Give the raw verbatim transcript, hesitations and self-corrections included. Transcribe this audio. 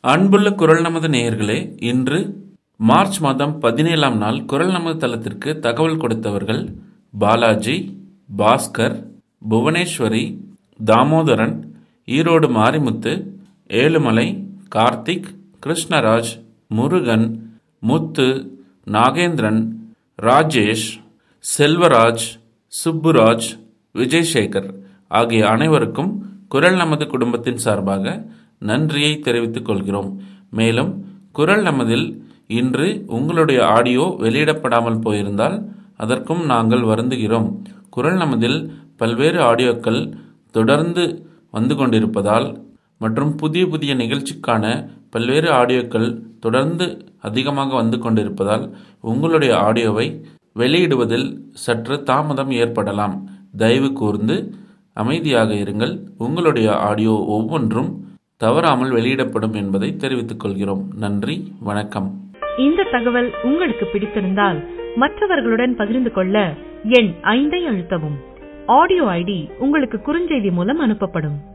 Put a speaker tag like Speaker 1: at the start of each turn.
Speaker 1: அன்புள்ள குரல் நமது நேயர்களே, இன்று மார்ச் மாதம் பதினேழாம் நாள் குரல் நமது தளத்திற்கு தகவல் கொடுத்தவர்கள் பாலாஜி, பாஸ்கர், புவனேஸ்வரி, தாமோதரன், ஈரோடு மாரிமுத்து, ஏழுமலை, கார்த்திக், கிருஷ்ணராஜ், முருகன், முத்து, நாகேந்திரன், ராஜேஷ், செல்வராஜ், சுப்புராஜ், விஜய்சேகர் ஆகிய அனைவருக்கும் குரல் நமது குடும்பத்தின் சார்பாக நன்றியை தெரிவித்துக் கொள்கிறோம். மேலும் குரல் நமதில் இன்று உங்களுடைய ஆடியோ வெளியிடப்படாமல் போயிருந்தால் அதற்கும் நாங்கள் வருந்துகிறோம். குரல் நமதில் பல்வேறு ஆடியோக்கள் தொடர்ந்து வந்து கொண்டிருப்பதால் மற்றும் புதிய புதிய நிகழ்ச்சிக்கான பல்வேறு ஆடியோக்கள் தொடர்ந்து அதிகமாக வந்து கொண்டிருப்பதால் உங்களுடைய ஆடியோவை வெளியிடுவதில் சற்று தாமதம் ஏற்படலாம். தயவு கூர்ந்து அமைதியாக இருங்கள். உங்களுடைய ஆடியோ ஒவ்வொன்றும் தவறாமல் வெளியிடப்படும் என்பதை தெரிவித்துக் கொள்கிறோம். நன்றி, வணக்கம்.
Speaker 2: இந்த தகவல் உங்களுக்கு பிடித்திருந்தால் மற்றவர்களுடன் பகிர்ந்து கொள்ள எண் ஐந்தை அழுத்தவும். ஆடியோ ஐடி உங்களுக்கு குறுஞ்செய்தி மூலம் அனுப்பப்படும்.